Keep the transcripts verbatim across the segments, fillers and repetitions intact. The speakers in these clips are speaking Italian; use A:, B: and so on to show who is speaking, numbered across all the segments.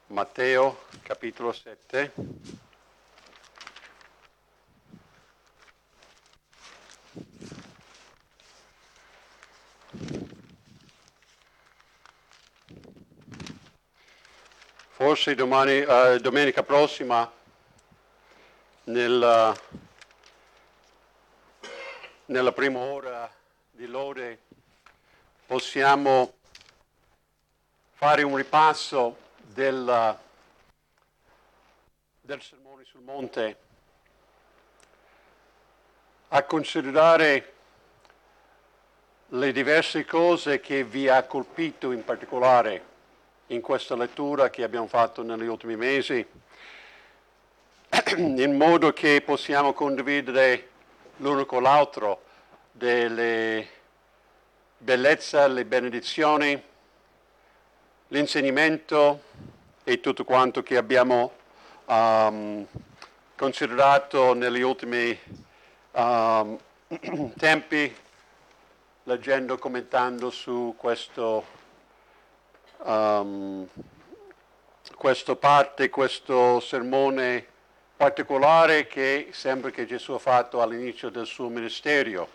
A: Matteo capitolo sette. Forse domani, eh, domenica prossima, nella, nella prima ora di lode, possiamo fare un ripasso del, del Sermone sul Monte, a considerare le diverse cose che vi ha colpito in particolare in questa lettura che abbiamo fatto negli ultimi mesi, in modo che possiamo condividere l'uno con l'altro delle bellezze, le benedizioni, l'insegnamento e tutto quanto che abbiamo um, considerato negli ultimi um, tempi, leggendo, commentando su questo Um, questa parte, questo sermone particolare che sembra che Gesù ha fatto all'inizio del suo ministero.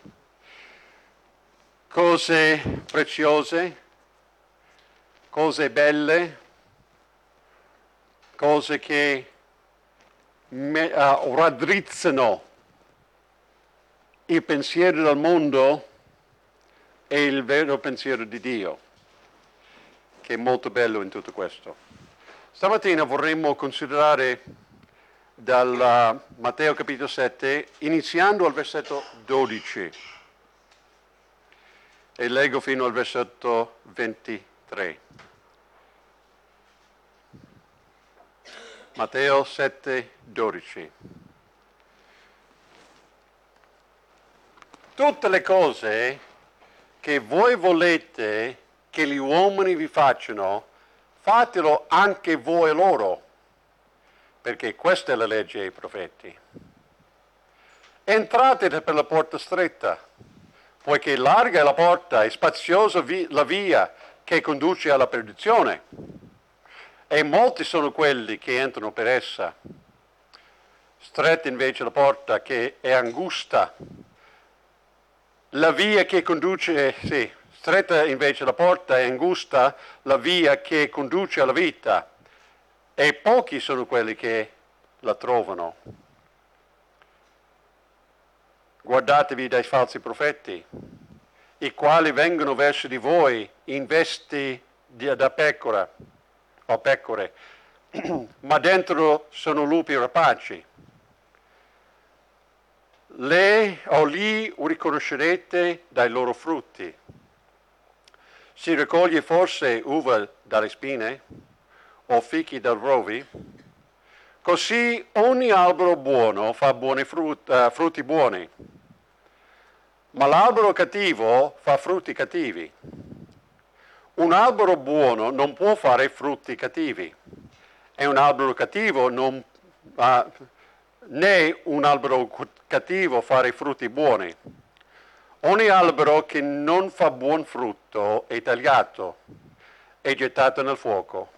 A: Cose preziose, cose belle, cose che me, uh, raddrizzano il pensiero del mondo e il vero pensiero di Dio, che è molto bello in tutto questo. Stamattina vorremmo considerare dal uh, Matteo capitolo sette, iniziando al versetto dodici, e leggo fino al versetto ventitré. Matteo sette, dodici. Tutte le cose che voi volete che gli uomini vi facciano, fatelo anche voi loro, perché questa è la legge ai profeti. Entrate per la porta stretta, poiché larga è la porta e spaziosa la via che conduce alla perdizione, e molti sono quelli che entrano per essa. Stretta invece la porta che è angusta, la via che conduce, sì, stretta invece la porta è angusta, la via che conduce alla vita, e pochi sono quelli che la trovano. Guardatevi dai falsi profeti, i quali vengono verso di voi in vesti di, da pecora o pecore, ma dentro sono lupi rapaci. Le o li riconoscerete dai loro frutti. Si raccoglie forse uva dalle spine o fichi dal rovi? Così ogni albero buono fa buoni frutti, uh, frutti buoni, ma l'albero cattivo fa frutti cattivi. Un albero buono non può fare frutti cattivi, e un albero cattivo non, uh, né un albero cattivo fare frutti buoni. Ogni albero che non fa buon frutto è tagliato e gettato nel fuoco.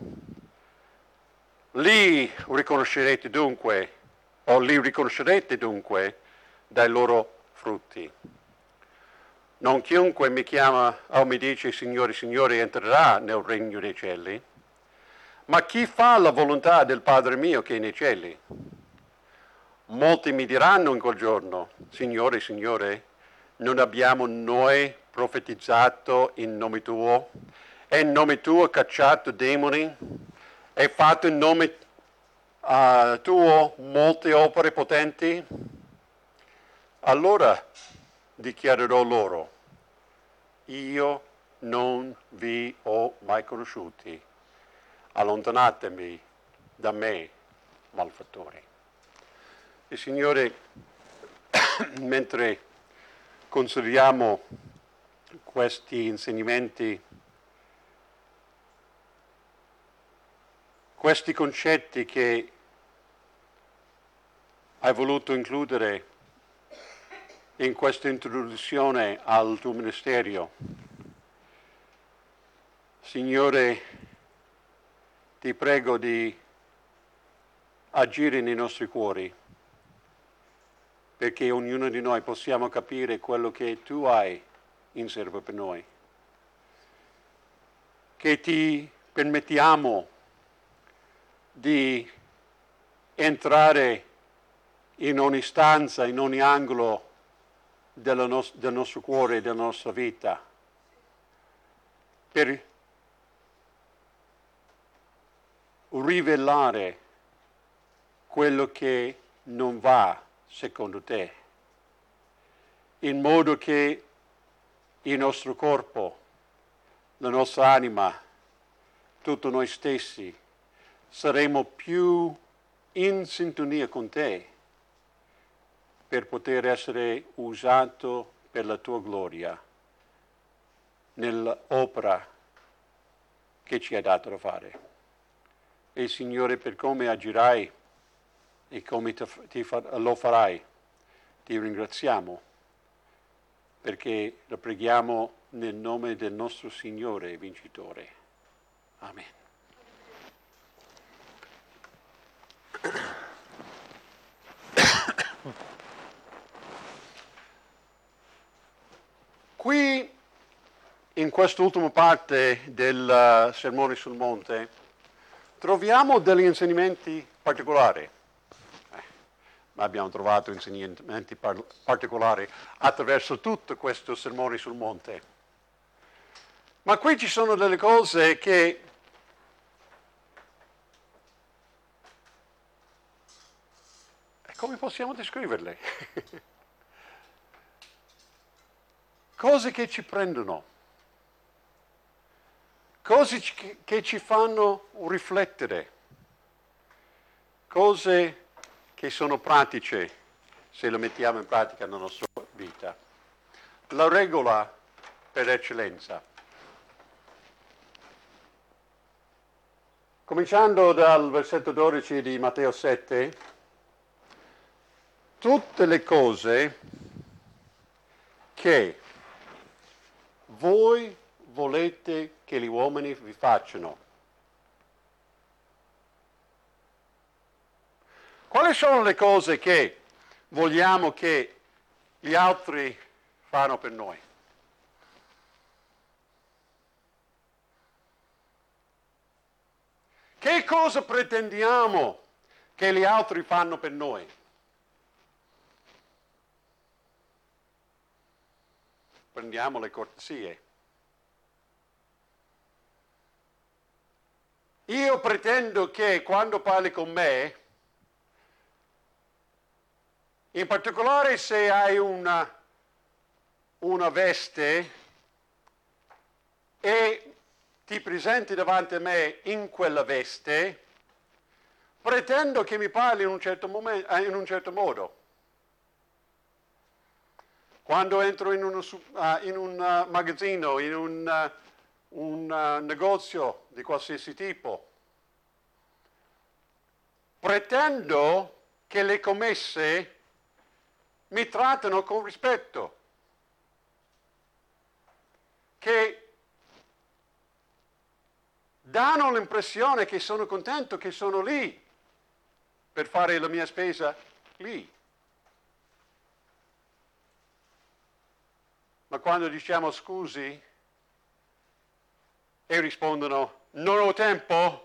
A: Li riconoscerete dunque, o li riconoscerete dunque dai loro frutti. Non chiunque mi chiama o mi dice Signore, Signore entrerà nel regno dei cieli, ma chi fa la volontà del Padre mio che è nei cieli. Molti mi diranno in quel giorno, Signore, Signore, non abbiamo noi profetizzato in nome tuo, e in nome tuo cacciato demoni, e fatto in nome uh, tuo molte opere potenti? Allora dichiarerò loro, io non vi ho mai conosciuti, allontanatemi da me, malfattori. Il Signore, mentre consideriamo questi insegnamenti, questi concetti che hai voluto includere in questa introduzione al tuo ministero, Signore, ti prego di agire nei nostri cuori, perché ognuno di noi possiamo capire quello che tu hai in serbo per noi. Che ti permettiamo di entrare in ogni stanza, in ogni angolo dello nos- del nostro cuore e della nostra vita, per rivelare quello che non va secondo te, in modo che il nostro corpo, la nostra anima, tutto noi stessi, saremo più in sintonia con te per poter essere usato per la tua gloria nell'opera che ci hai dato da fare. E Signore, per come agirai e come ti, ti fa, lo farai, ti ringraziamo, perché lo preghiamo nel nome del nostro Signore e Vincitore. Amen. Qui, in quest'ultima parte del uh, Sermone sul Monte, troviamo degli insegnamenti particolari. Eh, ma abbiamo trovato insegnamenti par- particolari attraverso tutto questo Sermone sul Monte. Ma qui ci sono delle cose che come possiamo descriverle? Cose che ci prendono, cose che ci fanno riflettere, cose che sono pratiche se le mettiamo in pratica nella nostra vita. La regola per eccellenza. Cominciando dal versetto dodici di Matteo sette, tutte le cose che voi volete che gli uomini vi facciano. Quali sono le cose che vogliamo che gli altri fanno per noi? Che cosa pretendiamo che gli altri fanno per noi? Prendiamo le cortesie. Io pretendo che quando parli con me, in particolare se hai una, una veste e ti presenti davanti a me in quella veste, pretendo che mi parli in un certo, momento, in un certo modo. Quando entro in, uno, uh, in un uh, magazzino, in un, uh, un uh, negozio di qualsiasi tipo, pretendo che le commesse mi trattano con rispetto, che danno l'impressione che sono contento che sono lì per fare la mia spesa lì. Ma quando diciamo scusi e rispondono non ho tempo,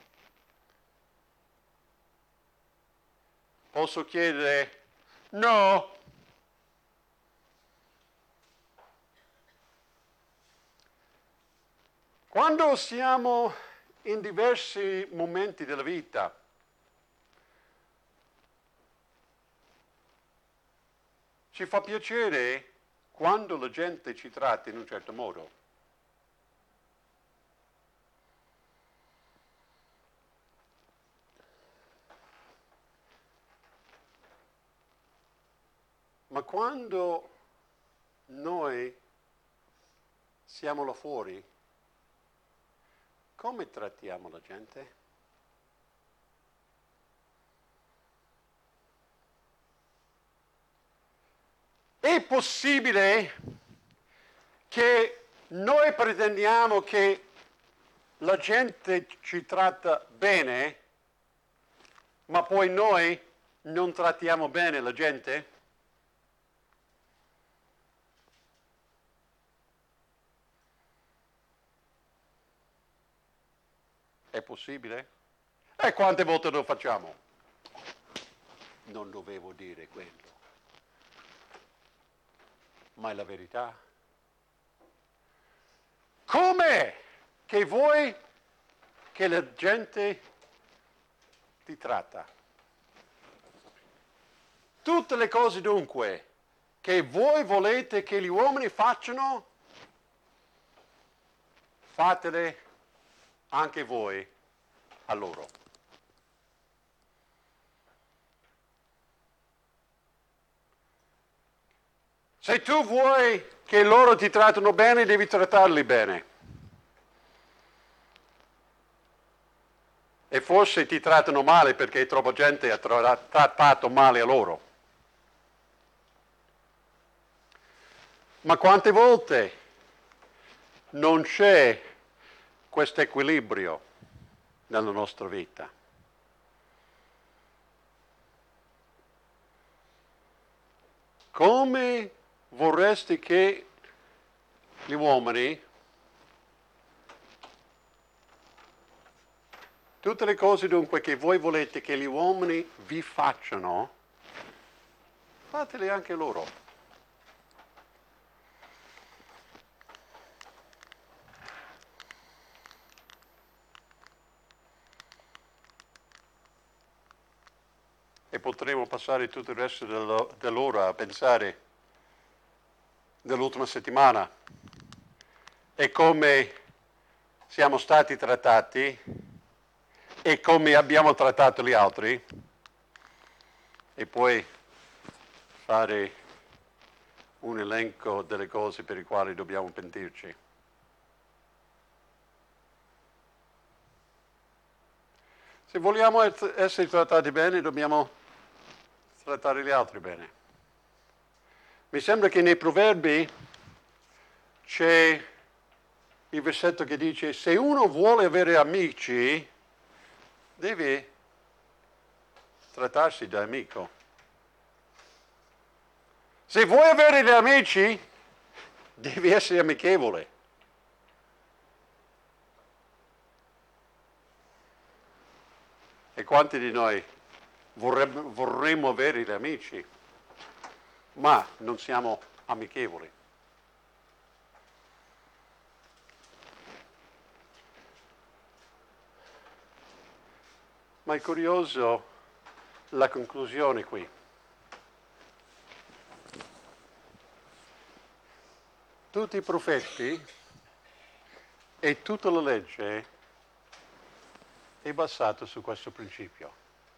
A: posso chiedere no. Quando siamo in diversi momenti della vita, ci fa piacere quando la gente ci tratta in un certo modo. Ma quando noi siamo là fuori, come trattiamo la gente? È possibile che noi pretendiamo che la gente ci tratta bene, ma poi noi non trattiamo bene la gente? È possibile? E quante volte lo facciamo? Non dovevo dire quello, ma è la verità. Come che vuoi che la gente ti tratta? Tutte le cose dunque che voi volete che gli uomini facciano, fatele anche voi a loro. Se tu vuoi che loro ti trattino bene, devi trattarli bene. E forse ti trattano male perché troppa gente ha tra- trattato male a loro. Ma quante volte non c'è questo equilibrio nella nostra vita? Come vorresti che gli uomini, tutte le cose dunque che voi volete che gli uomini vi facciano, fatele anche loro. E potremo passare tutto il resto dello- dell'ora a pensare dell'ultima settimana e come siamo stati trattati e come abbiamo trattato gli altri e poi fare un elenco delle cose per le quali dobbiamo pentirci. Se vogliamo essere trattati bene, dobbiamo trattare gli altri bene. Mi sembra che nei Proverbi c'è il versetto che dice: se uno vuole avere amici, deve trattarsi da amico. Se vuoi avere degli amici, devi essere amichevole. E quanti di noi vorremmo, vorremmo avere degli amici, ma non siamo amichevoli? Ma è curioso la conclusione qui. Tutti i profeti e tutta la legge è basato su questo principio.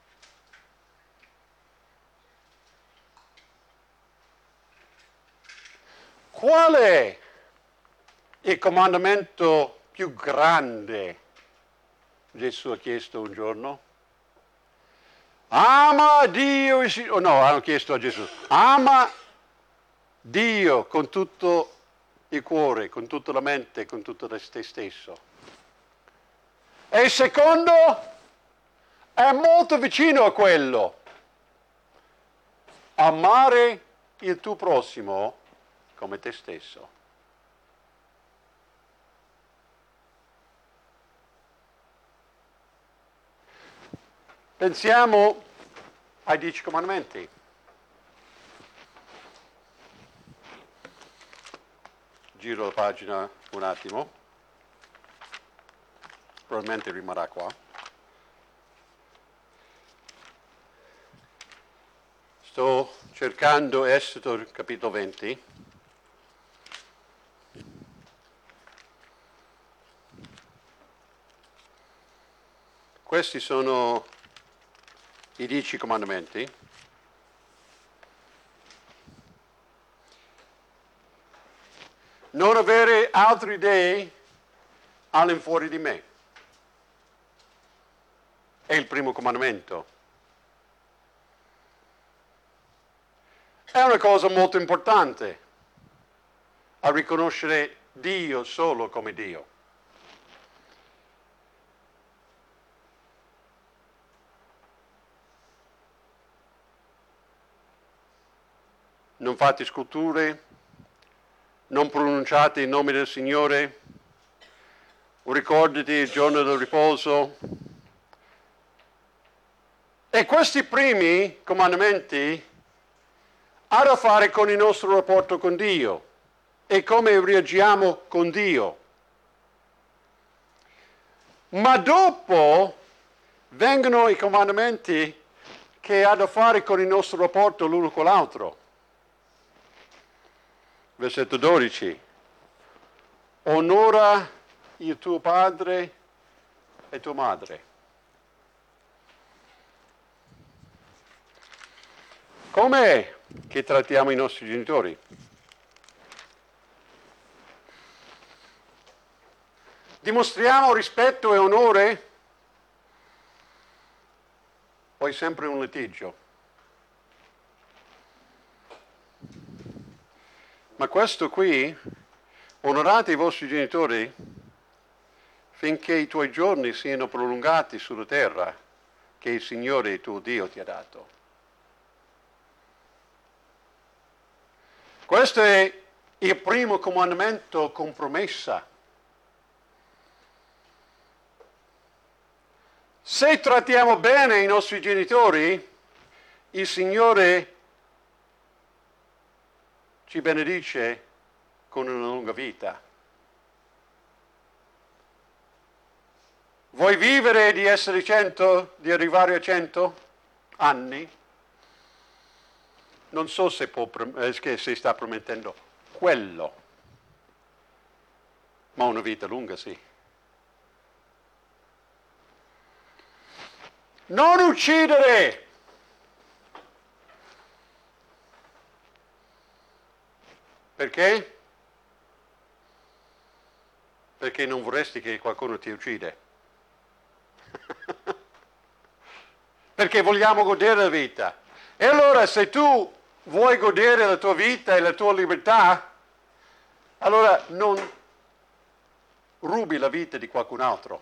A: Qual è il comandamento più grande? Gesù ha chiesto un giorno. Ama Dio, oh no, hanno chiesto a Gesù, ama Dio con tutto il cuore, con tutta la mente, con tutto te stesso. E il secondo è molto vicino a quello. Amare il tuo prossimo come te stesso. Pensiamo ai dieci comandamenti. Giro la pagina un attimo. Probabilmente rimarrà qua. Sto cercando Esodo capitolo venti. Questi sono i dieci comandamenti. Non avere altri dei all'infuori di me. È il primo comandamento. È una cosa molto importante a riconoscere Dio solo come Dio. non fate sculture, non pronunciate il nome del Signore, ricordati il giorno del riposo. E questi primi comandamenti hanno a fare con il nostro rapporto con Dio e come reagiamo con Dio. Ma dopo vengono i comandamenti che hanno a fare con il nostro rapporto l'uno con l'altro. Versetto dodici. Onora il tuo padre e tua madre. Com'è che trattiamo i nostri genitori? Dimostriamo rispetto e onore? O è sempre un litigio? Ma questo qui, onorate i vostri genitori finché i tuoi giorni siano prolungati sulla terra che il Signore tuo Dio ti ha dato. Questo è il primo comandamento con promessa. Se trattiamo bene i nostri genitori, il Signore ci benedice con una lunga vita. Vuoi vivere di essere cento, di arrivare a cento anni? Non so se, può, che si sta promettendo quello, ma una vita lunga sì. Non uccidere! Perché? Perché non vorresti che qualcuno ti uccide. Perché vogliamo godere la vita. E allora se tu vuoi godere la tua vita e la tua libertà, allora non rubi la vita di qualcun altro.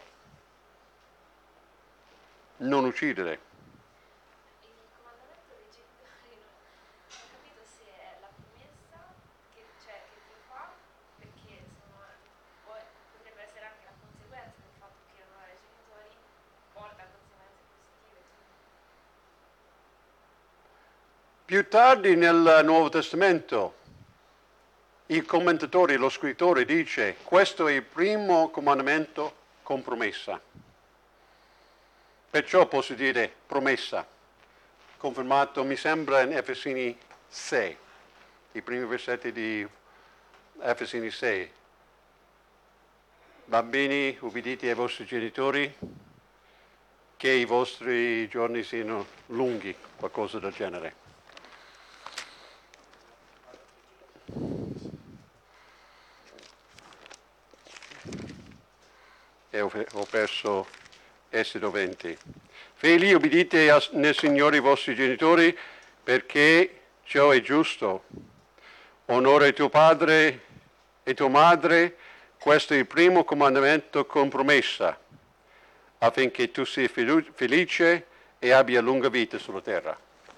A: Non uccidere.
B: Il comandamento dei genitori non ho capito se è la promessa che, cioè, che Dio fa, perché insomma, poi potrebbe essere anche la conseguenza del fatto che onorare i genitori porta a conseguenze positive.
A: Più tardi nel Nuovo Testamento il commentatore, lo scrittore dice questo è il primo comandamento con promessa. Perciò posso dire promessa, confermato mi sembra in Efesini sei, i primi versetti di Efesini sei. Bambini, ubbidite ai vostri genitori, che i vostri giorni siano lunghi, qualcosa del genere. E ho, ho perso Esodo venti. Figli, ubbidite nel Signore i vostri genitori, perché ciò è giusto. Onora tuo padre e tua madre, questo è il primo comandamento con promessa, affinché tu sia felice e abbia lunga vita sulla terra.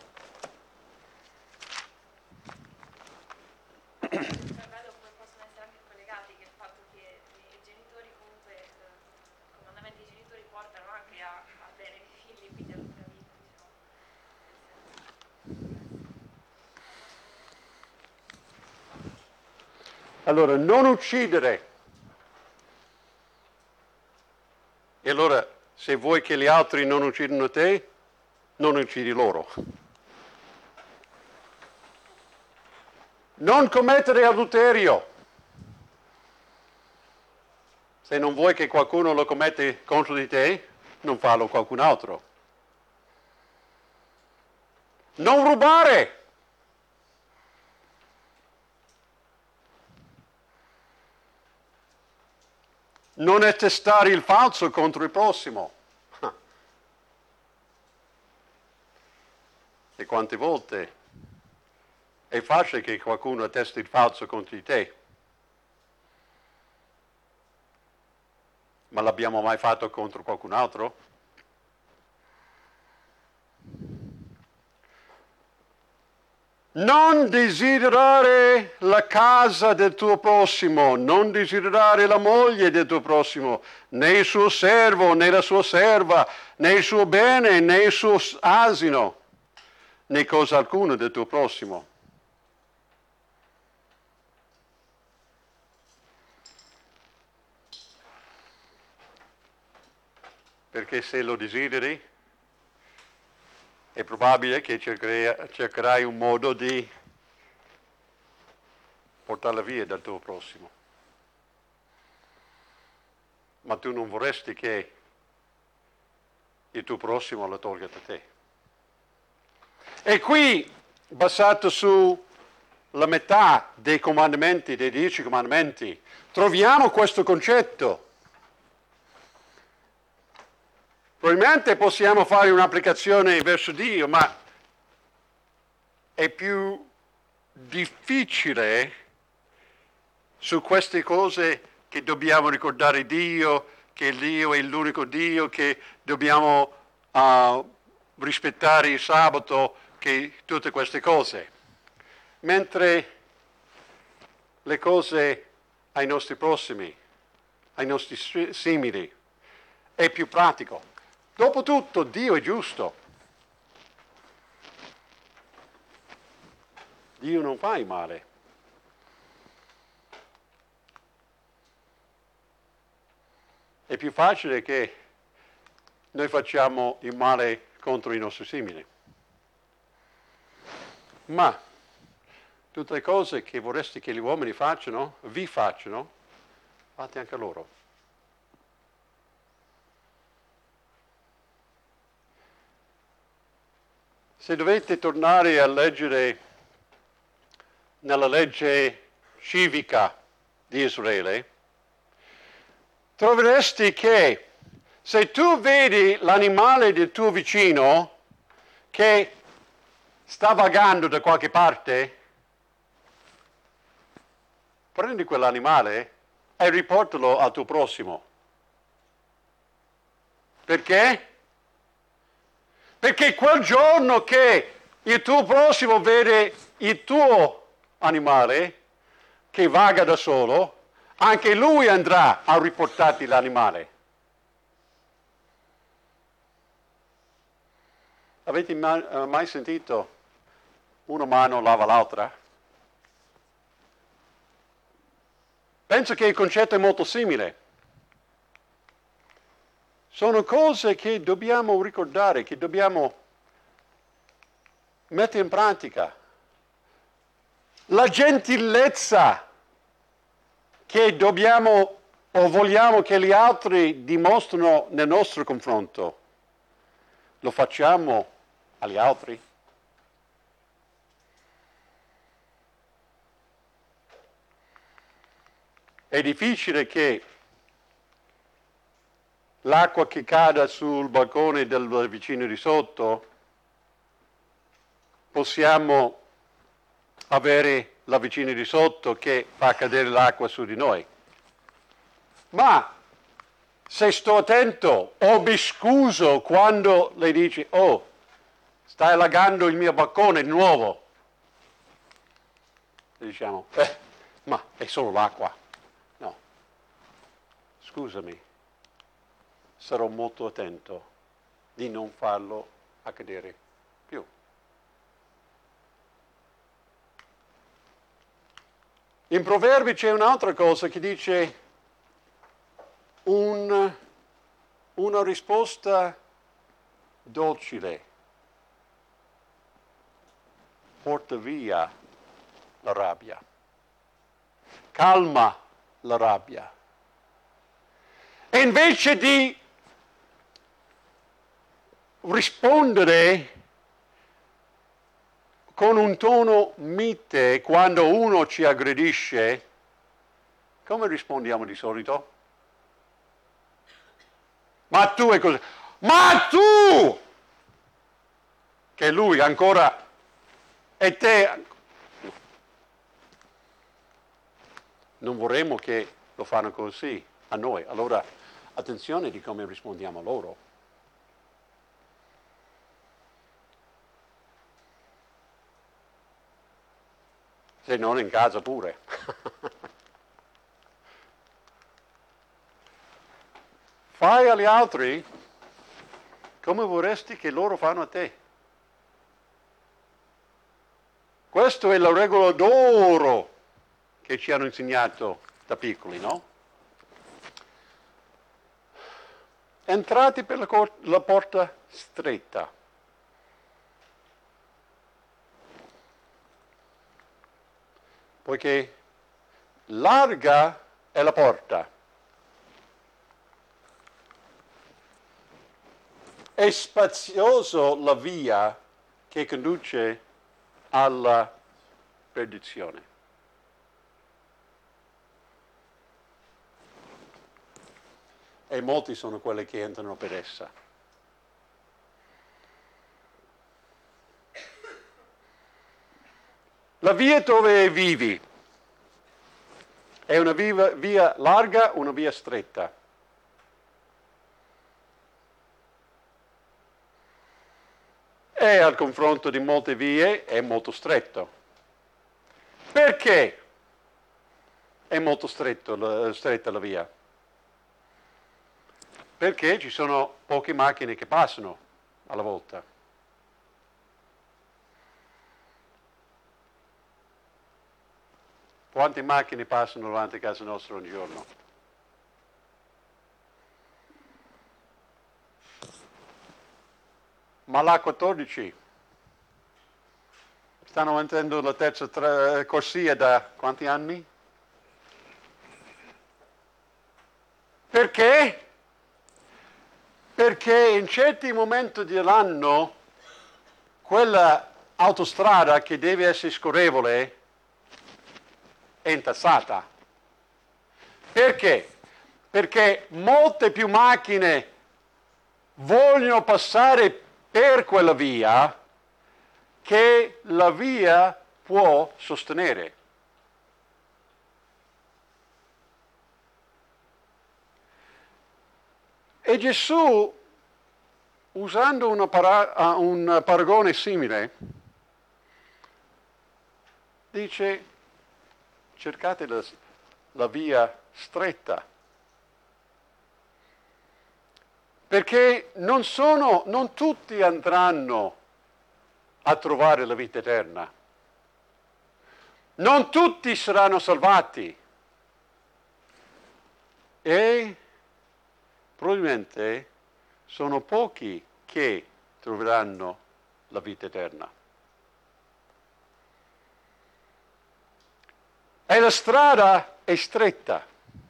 A: Allora, non uccidere. E allora, se vuoi che gli altri non uccidano te, non uccidi loro. Non commettere adulterio. Se non vuoi che qualcuno lo commette contro di te, non farlo qualcun altro. Non rubare. Non attestare il falso contro il prossimo. E quante volte è facile che qualcuno attesti il falso contro di te. Ma l'abbiamo mai fatto contro qualcun altro? Non desiderare la casa del tuo prossimo, non desiderare la moglie del tuo prossimo, né il suo servo, né la sua serva, né il suo bene, né il suo asino, né cosa alcuna del tuo prossimo. Perché se lo desideri, è probabile che cercherai, cercherai un modo di portarla via dal tuo prossimo. Ma tu non vorresti che il tuo prossimo la tolga da te. E qui, basato sulla metà dei comandamenti, dei dieci comandamenti, troviamo questo concetto. Probabilmente possiamo fare un'applicazione verso Dio, ma è più difficile su queste cose che dobbiamo ricordare Dio, che Dio è l'unico Dio, che dobbiamo uh, rispettare il sabato, che tutte queste cose. Mentre le cose ai nostri prossimi, ai nostri simili, è più pratico. Dopotutto Dio è giusto. Dio non fa il male. È più facile che noi facciamo il male contro i nostri simili. Ma tutte le cose che vorresti che gli uomini facciano, vi facciano, fate anche loro. Se dovete tornare a leggere nella legge civica di Israele, troveresti che se tu vedi l'animale del tuo vicino che sta vagando da qualche parte, prendi quell'animale e riportalo al tuo prossimo. Perché? Perché quel giorno che il tuo prossimo vede il tuo animale che vaga da solo, anche lui andrà a riportarti l'animale. Avete mai sentito una mano lava l'altra? Penso che il concetto è molto simile. Sono cose che dobbiamo ricordare, che dobbiamo mettere in pratica. La gentilezza che dobbiamo o vogliamo che gli altri dimostrino nel nostro confronto, lo facciamo agli altri? È difficile che l'acqua che cada sul balcone del vicino di sotto, possiamo avere la vicina di sotto che fa cadere l'acqua su di noi. Ma se sto attento o mi scuso quando lei dice, oh, stai allagando il mio balcone nuovo, e diciamo, eh, ma è solo l'acqua. No, scusami. Sarò molto attento di non farlo accadere più. In Proverbi c'è un'altra cosa che dice un, una risposta docile porta via la rabbia, calma la rabbia. E invece di rispondere con un tono mite quando uno ci aggredisce, come rispondiamo di solito? Ma tu è così. Ma tu! Che lui ancora e te. Non vorremmo che lo fanno così a noi. Allora, attenzione di come rispondiamo a loro. se non in casa pure. Fai agli altri come vorresti che loro fanno a te. Questa è la regola d'oro che ci hanno insegnato da piccoli, no? Entrate per la, cor- la porta stretta. Poiché larga è la porta. È spazioso la via che conduce alla perdizione. E molti sono quelli che entrano per essa. La via dove vivi è una via, via larga, una via stretta. E al confronto di molte vie è molto stretto. Perché è molto stretto, stretta la via? Perché ci sono poche macchine che passano alla volta. Quante macchine passano davanti a casa nostra ogni giorno? Ma l'A quattordici stanno mettendo la terza tra- corsia da quanti anni? Perché? Perché in certi momenti dell'anno quella autostrada che deve essere scorrevole è intassata. Perché? Perché molte più macchine vogliono passare per quella via che la via può sostenere. E Gesù, usando una para- un paragone simile, dice: cercate la, la via stretta, perché non sono, non tutti andranno a trovare la vita eterna, non tutti saranno salvati e probabilmente sono pochi che troveranno la vita eterna. E la strada è stretta.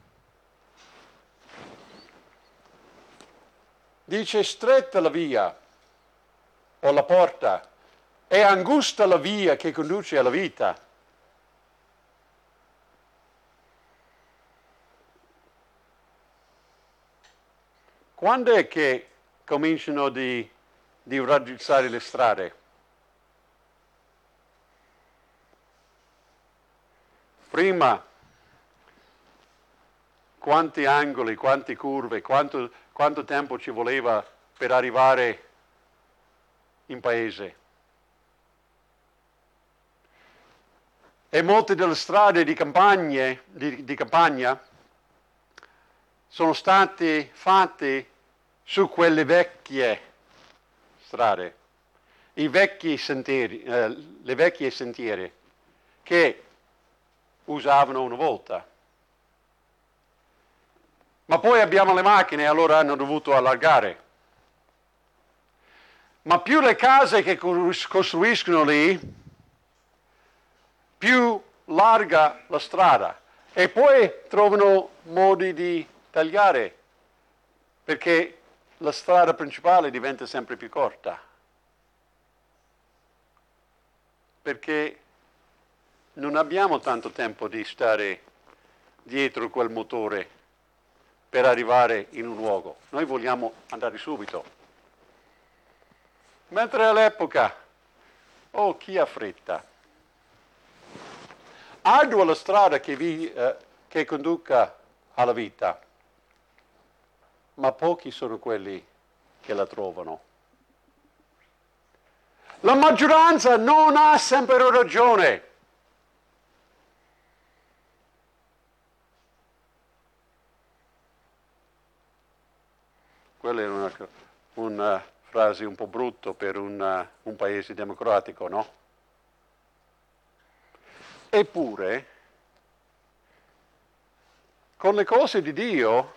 A: Dice: stretta la via o la porta, è angusta la via che conduce alla vita. Quando è che cominciano di, di raddrizzare le strade? Prima, quanti angoli, quante curve, quanto, quanto tempo ci voleva per arrivare in paese? E molte delle strade di, campagne, di, di campagna sono state fatte su quelle vecchie strade, i vecchi sentieri, eh, le vecchie sentiere che usavano una volta. Ma poi abbiamo le macchine e allora hanno dovuto allargare. Ma più le case che costruiscono lì, più larga la strada. E poi trovano modi di tagliare, perché la strada principale diventa sempre più corta. Perché non abbiamo tanto tempo di stare dietro quel motore per arrivare in un luogo. Noi vogliamo andare subito. Mentre all'epoca, oh, chi ha fretta? Ardua la strada che, vi, eh, che conduca alla vita, ma pochi sono quelli che la trovano. La maggioranza non ha sempre ragione. quella è una, una frase un po' brutta per una, un paese democratico, no? Eppure, con le cose di Dio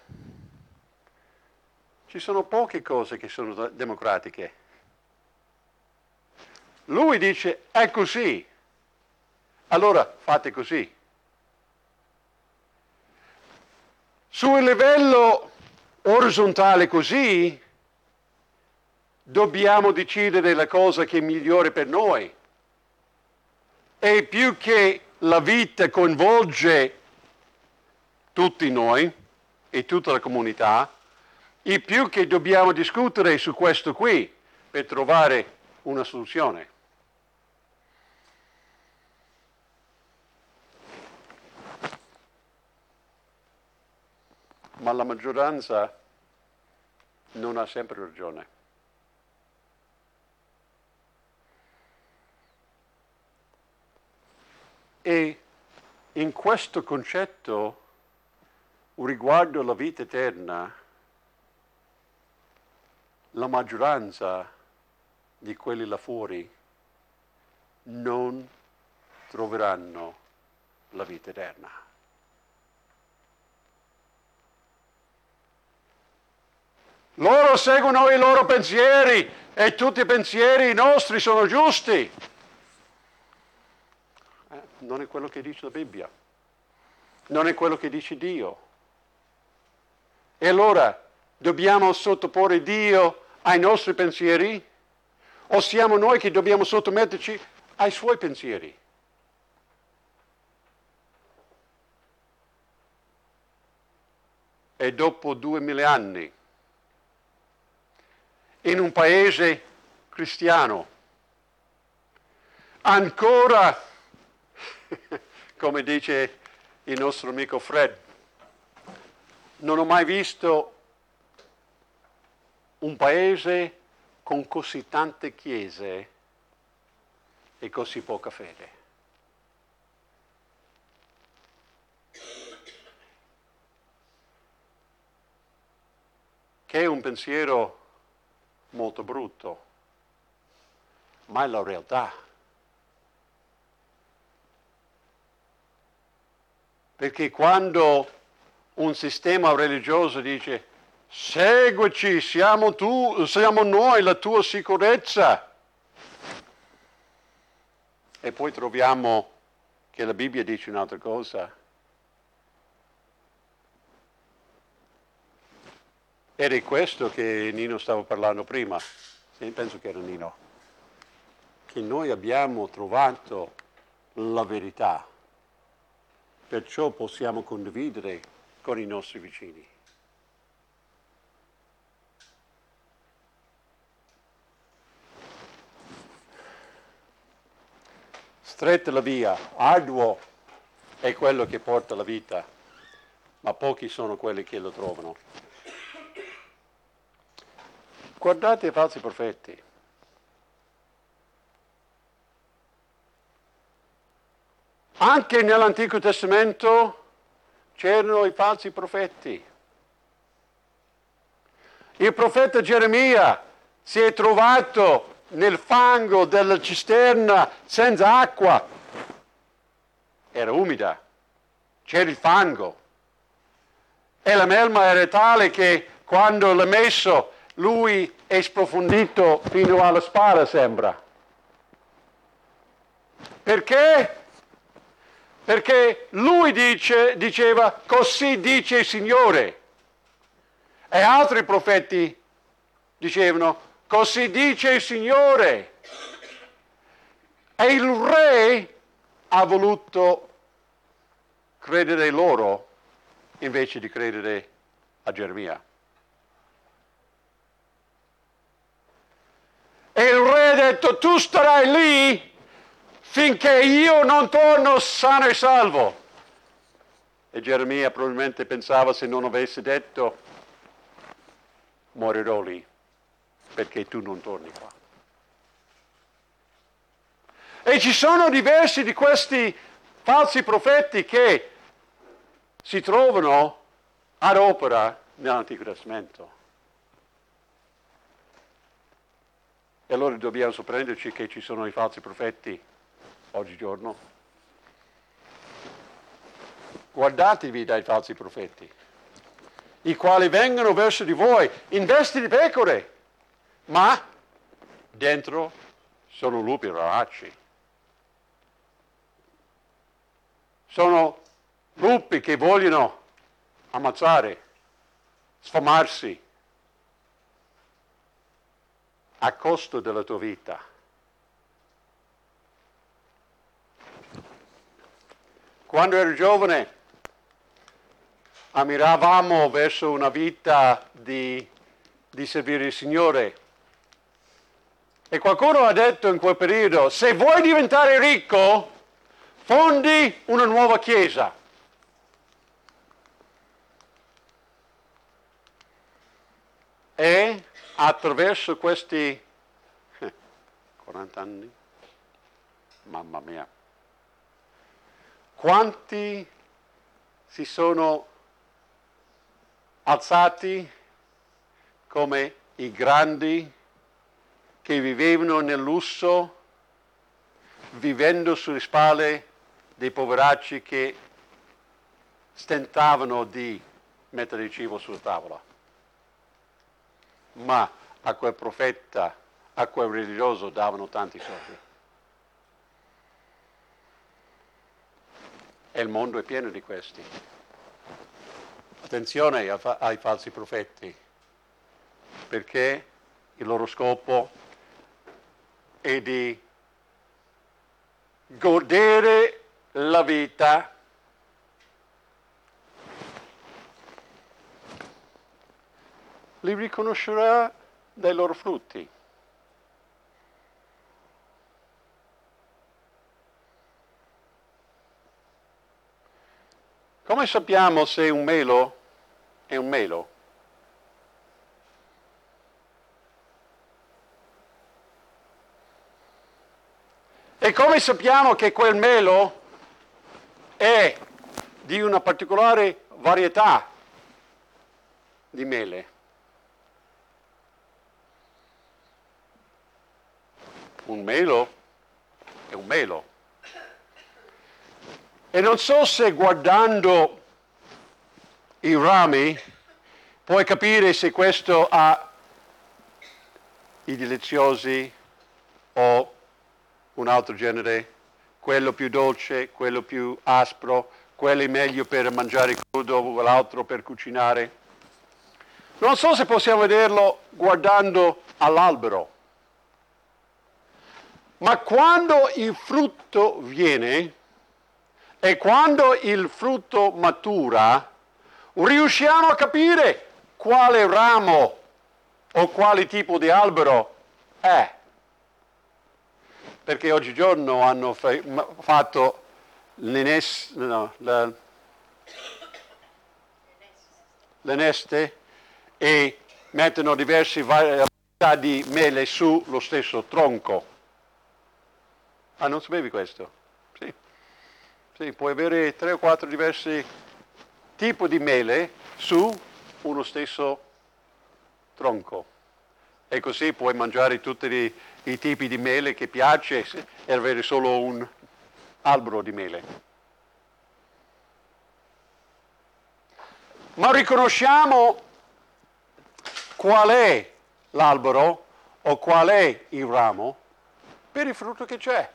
A: ci sono poche cose che sono democratiche. Lui dice, è così, allora fate così. Sul livello orizzontale così, dobbiamo decidere la cosa che è migliore per noi. E più che la vita coinvolge tutti noi e tutta la comunità, e più che dobbiamo discutere su questo qui per trovare una soluzione. Ma la maggioranza non ha sempre ragione. E in questo concetto, riguardo la vita eterna, la maggioranza di quelli là fuori non troveranno la vita eterna. Loro seguono i loro pensieri e tutti i pensieri nostri sono giusti. Eh, non è quello che dice la Bibbia, non è quello che dice Dio. E allora dobbiamo sottoporre Dio ai nostri pensieri o siamo noi che dobbiamo sottometterci ai suoi pensieri? E dopo duemila anni, in un paese cristiano, ancora, come dice il nostro amico Fred, non ho mai visto un paese con così tante chiese e così poca fede. Che è un pensiero molto brutto, ma è la realtà. Perché quando un sistema religioso dice seguici, siamo tu, siamo noi la tua sicurezza, e poi troviamo che la Bibbia dice un'altra cosa, ed è questo che Nino stava parlando prima, sì, penso che era Nino, che noi abbiamo trovato la verità, perciò possiamo condividere con i nostri vicini. Stretta la via, arduo è quello che porta la vita, ma pochi sono quelli che lo trovano. Guardate i falsi profeti. Anche nell'Antico Testamento c'erano i falsi profeti. Il profeta Geremia si è trovato nel fango della cisterna senza acqua. Era umida, c'era il fango. E la melma era tale che quando l'ha messo lui è sprofondito fino alla spalla, sembra. Perché? Perché lui dice, diceva, così dice il Signore. E altri profeti dicevano, così dice il Signore. E il re ha voluto credere loro invece di credere a Geremia. E il re ha detto, tu starai lì finché io non torno sano e salvo. E Geremia probabilmente pensava, se non avesse detto, morirò lì, perché tu non torni qua. E ci sono diversi di questi falsi profeti che si trovano ad opera nell'Antico Testamento. E allora dobbiamo sorprenderci che ci sono i falsi profeti oggigiorno. Guardatevi dai falsi profeti, i quali vengono verso di voi in vesti di pecore, ma dentro sono lupi rapaci. Sono lupi che vogliono ammazzare, sfamarsi a costo della tua vita. Quando ero giovane ammiravamo verso una vita di, di servire il Signore. E qualcuno ha detto in quel periodo, se vuoi diventare ricco, fondi una nuova chiesa. E attraverso questi eh, quaranta anni, mamma mia, quanti si sono alzati come i grandi che vivevano nel lusso, vivendo sulle spalle dei poveracci che stentavano di mettere il cibo sulla tavola. Ma a quel profeta, a quel religioso davano tanti soldi. E il mondo è pieno di questi. Attenzione ai falsi profeti, perché il loro scopo è di godere la vita li riconoscerà dai loro frutti. Come sappiamo se un melo è un melo? E come sappiamo che quel melo è di una particolare varietà di mele? Un melo è un melo. E non so se guardando i rami puoi capire se questo ha i deliziosi o un altro genere, quello più dolce, quello più aspro, quello è meglio per mangiare crudo, l'altro per cucinare. Non so se possiamo vederlo guardando all'albero, ma quando il frutto viene e quando il frutto matura, riusciamo a capire quale ramo o quale tipo di albero è. Perché oggigiorno hanno fa- fatto le, nes- no, la, le neste e mettono diverse varietà di mele sullo stesso tronco. Ah, non sapevi questo? Sì. Sì, puoi avere tre o quattro diversi tipi di mele su uno stesso tronco. E così puoi mangiare tutti i, i tipi di mele che piace e avere solo un albero di mele. Ma riconosciamo qual è l'albero o qual è il ramo per il frutto che c'è.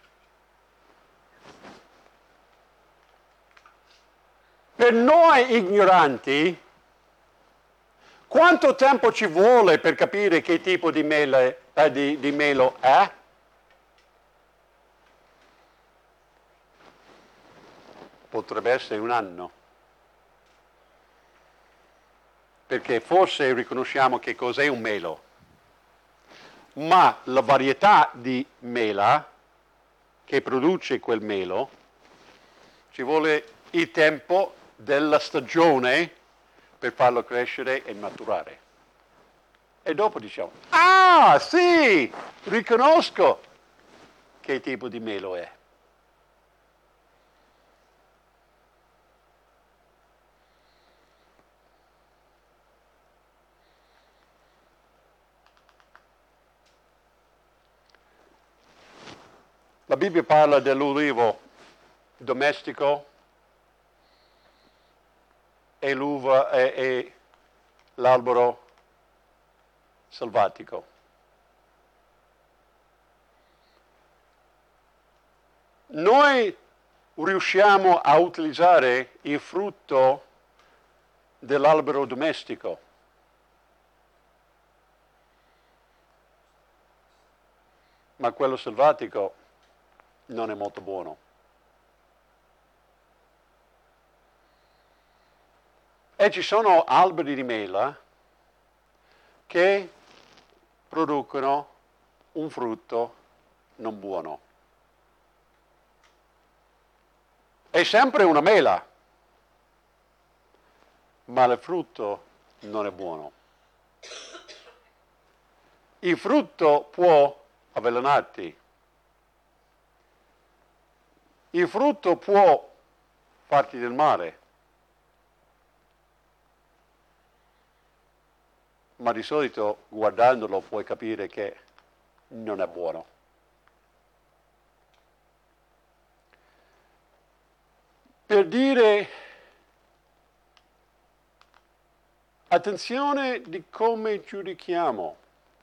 A: Per noi ignoranti, quanto tempo ci vuole per capire che tipo di, mele, eh, di, di melo è? Potrebbe essere un anno. Perché forse riconosciamo che cos'è un melo, ma la varietà di mela che produce quel melo ci vuole il tempo della stagione per farlo crescere e maturare. E dopo diciamo, ah sì, riconosco che tipo di melo è. La Bibbia parla dell'ulivo domestico e l'uva e, e l'albero selvatico. Noi riusciamo a utilizzare il frutto dell'albero domestico. Ma quello selvatico non è molto buono. E ci sono alberi di mela che producono un frutto non buono. È sempre una mela, ma il frutto non è buono. Il frutto può avvelenarti. Il frutto può farti del male. Ma di solito guardandolo puoi capire che non è buono. Per dire attenzione di come giudichiamo,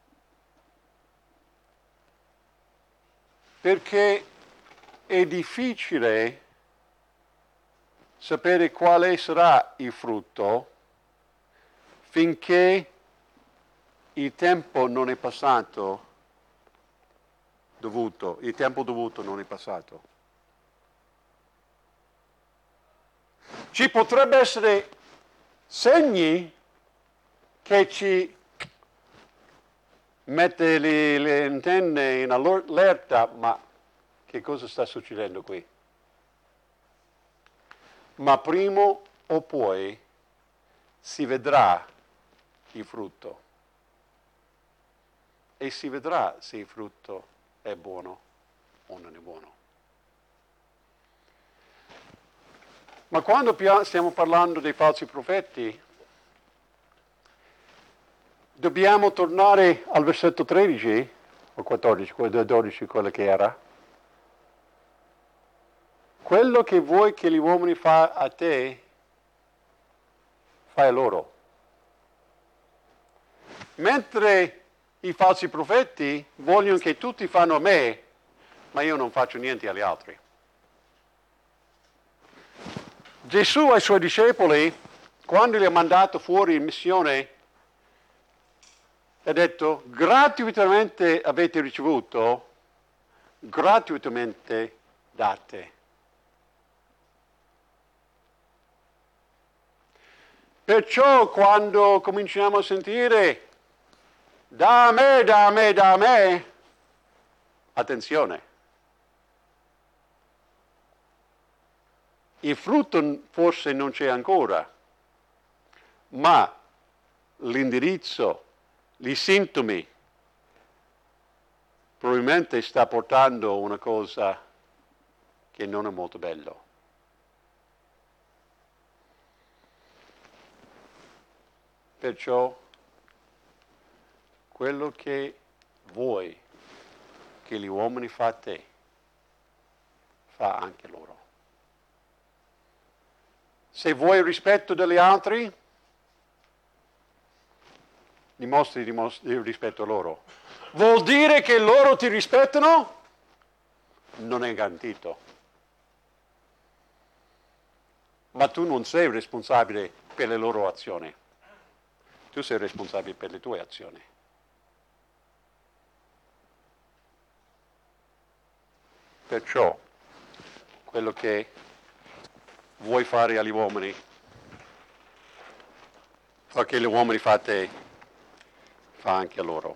A: perché è difficile sapere quale sarà il frutto finché il tempo non è passato dovuto, il tempo dovuto non è passato. Ci potrebbe essere segni che ci mette le, le antenne in allerta, ma che cosa sta succedendo qui? Ma prima o poi si vedrà il frutto e si vedrà se il frutto è buono o non è buono. Ma quando stiamo parlando dei falsi profeti, dobbiamo tornare al versetto tredici o quattordici, dodici, quello che era. Quello che vuoi che gli uomini fa a te, fai a loro. Mentre i falsi profeti vogliono che tutti fanno a me, ma io non faccio niente agli altri. Gesù ai suoi discepoli, quando li ha mandato fuori in missione, ha detto: gratuitamente avete ricevuto, gratuitamente date. Perciò quando cominciamo a sentire da me, da me, da me, attenzione. Il frutto forse non c'è ancora, ma l'indirizzo, i sintomi, probabilmente sta portando una cosa che non è molto bello. Perciò quello che vuoi che gli uomini fa a te, fa anche loro. Se vuoi il rispetto degli altri, dimostri, dimostri il rispetto a loro. Vuol dire che loro ti rispettano? Non è garantito. Ma tu non sei responsabile per le loro azioni. Tu sei responsabile per le tue azioni. Perciò, quello che vuoi fare agli uomini, fa che gli uomini fa a te, fa anche a loro.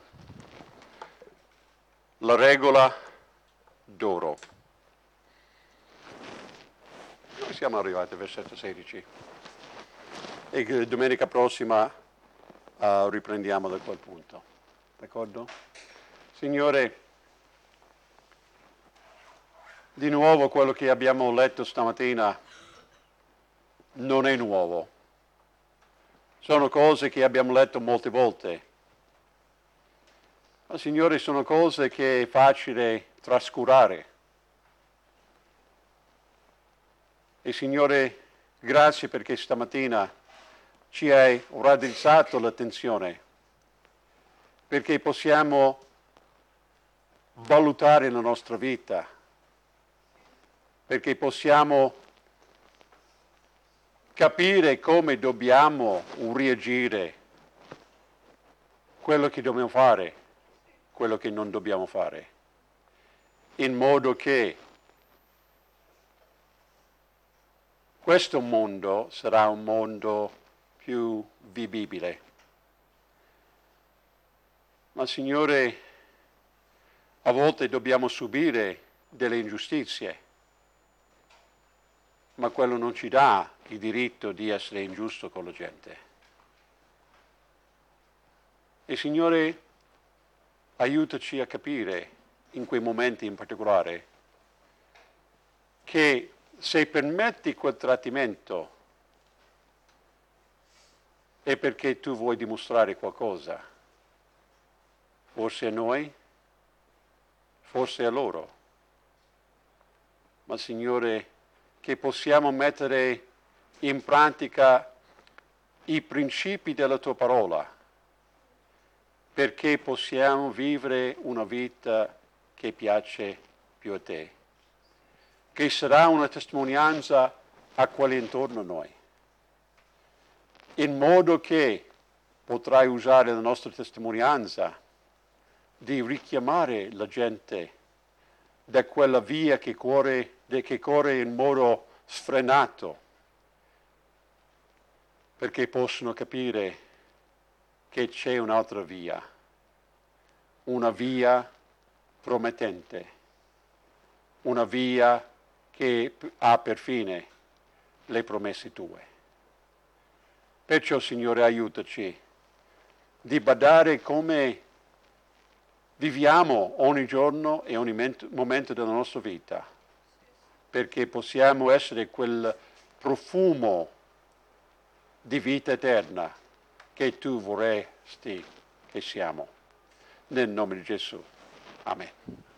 A: La regola d'oro. Noi siamo arrivati al versetto sedici e domenica prossima uh, riprendiamo da quel punto. D'accordo? Signore, di nuovo quello che abbiamo letto stamattina non è nuovo. Sono cose che abbiamo letto molte volte. Ma Signore, sono cose che è facile trascurare. E Signore, grazie perché stamattina ci hai raddrizzato l'attenzione, perché possiamo valutare la nostra vita, perché possiamo capire come dobbiamo reagire, quello che dobbiamo fare, quello che non dobbiamo fare, in modo che questo mondo sarà un mondo più vivibile. Ma Signore, a volte dobbiamo subire delle ingiustizie, ma quello non ci dà il diritto di essere ingiusto con la gente. E Signore, aiutaci a capire, in quei momenti in particolare, che se permetti quel trattamento è perché tu vuoi dimostrare qualcosa, forse a noi, forse a loro. Ma Signore, che possiamo mettere in pratica i principi della tua parola, perché possiamo vivere una vita che piace più a te, che sarà una testimonianza a quelli intorno a noi, in modo che potrai usare la nostra testimonianza di richiamare la gente da quella via che corre, che corre in modo sfrenato, perché possono capire che c'è un'altra via, una via promettente, una via che ha per fine le promesse tue. Perciò, Signore, aiutaci di badare come viviamo ogni giorno e ogni momento della nostra vita, perché possiamo essere quel profumo di vita eterna che tu vorresti che siamo. Nel nome di Gesù. Amen.